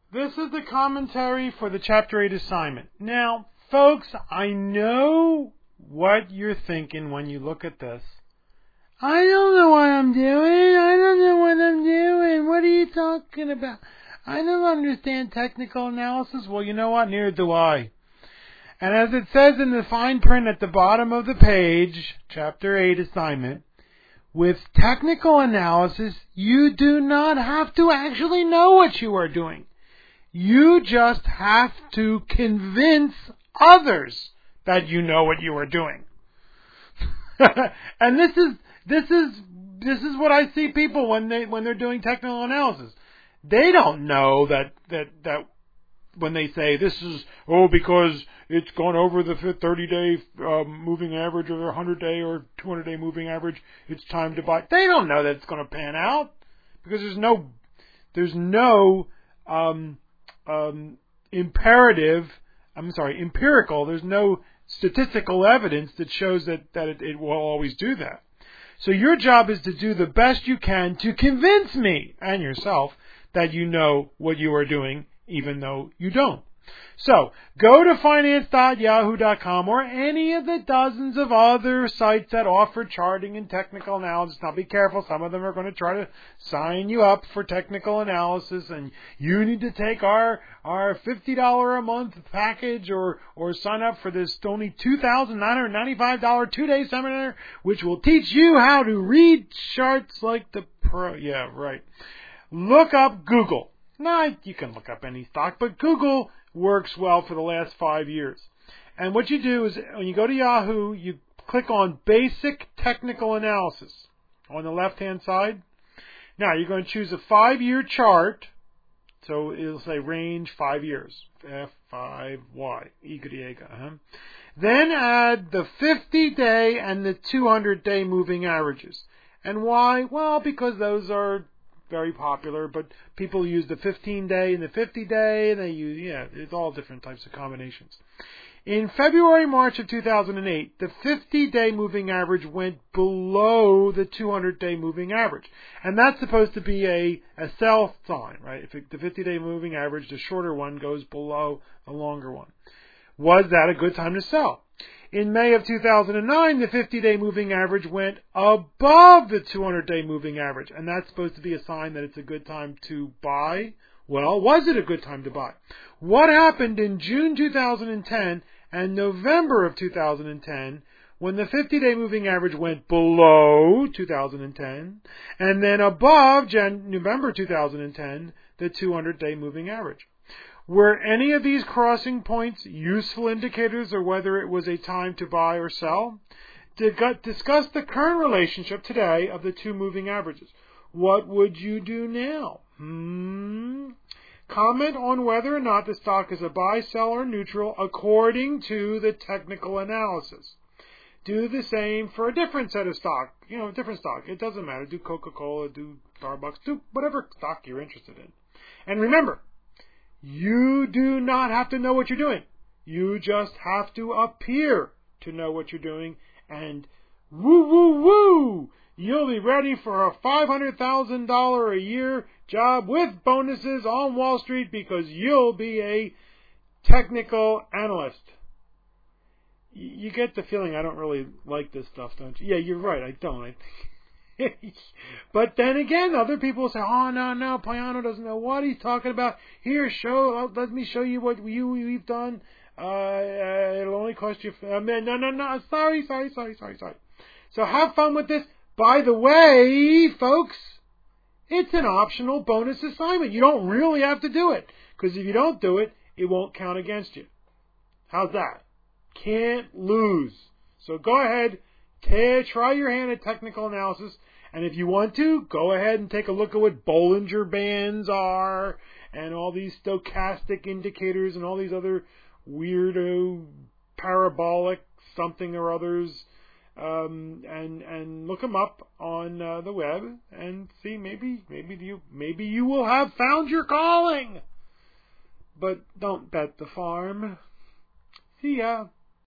This is the commentary for the Chapter 8 assignment. Now, folks, I know what you're thinking when you look at this. I don't know what I'm doing. I don't know what I'm doing. What are you talking about? I don't understand technical analysis. Well, you know what? Neither do I. And as it says in the fine print at the bottom of the page, Chapter 8 assignment, with technical analysis, you do not have to actually know what you are doing. You just have to convince others that you know what you are doing. And this is what I see people when they're doing technical analysis. They don't know that when they say this is because it's gone over the 30-day moving average or the 100-day or 200-day moving average, it's time to buy. They don't know that it's going to pan out because there's no empirical. There's no statistical evidence that shows that it will always do that. So your job is to do the best you can to convince me and yourself that you know what you are doing, even though you don't. So, go to finance.yahoo.com or any of the dozens of other sites that offer charting and technical analysis. Now be careful, some of them are going to try to sign you up for technical analysis and you need to take our $50 a month package or sign up for this only $2,995 2-day seminar which will teach you how to read charts like the pro. Yeah, right. Look up Google. Now, you can look up any stock, but Google works well for the last 5 years. And what you do is, when you go to Yahoo, you click on Basic Technical Analysis on the left-hand side. Now, you're going to choose a 5-year chart. So, it'll say range 5 years. F5Y. Ega. Then add the 50-day and the 200-day moving averages. And why? Well, because those are very popular, but people use the 15-day and the 50-day, and they use, it's all different types of combinations. In February, March of 2008, the 50-day moving average went below the 200-day moving average. And that's supposed to be a sell sign, right? If the 50-day moving average, the shorter one, goes below the longer one. Was that a good time to sell? In May of 2009, the 50-day moving average went above the 200-day moving average, and that's supposed to be a sign that it's a good time to buy. Well, was it a good time to buy? What happened in June 2010 and November of 2010 when the 50-day moving average went below 2010 and then above November 2010, the 200-day moving average? Were any of these crossing points useful indicators of whether it was a time to buy or sell? Discuss the current relationship today of the two moving averages. What would you do now? Comment on whether or not the stock is a buy, sell, or neutral according to the technical analysis. Do the same for a different set of stock. Different stock. It doesn't matter. Do Coca-Cola, do Starbucks, do whatever stock you're interested in. And remember, you do not have to know what you're doing. You just have to appear to know what you're doing, and woo, you'll be ready for a $500,000 a year job with bonuses on Wall Street because you'll be a technical analyst. You get the feeling I don't really like this stuff, don't you? Yeah, you're right, I don't. But then again, other people say, oh, no, Payano doesn't know what he's talking about. Here, let me show you what we've done. It'll only cost you, no, sorry. So have fun with this. By the way, folks, it's an optional bonus assignment. You don't really have to do it, because if you don't do it, it won't count against you. How's that? Can't lose. So go ahead. Try your hand at technical analysis, and if you want to, go ahead and take a look at what Bollinger Bands are, and all these stochastic indicators, and all these other weirdo parabolic something or others, and look them up on the web, and see maybe you will have found your calling. But don't bet the farm. See ya.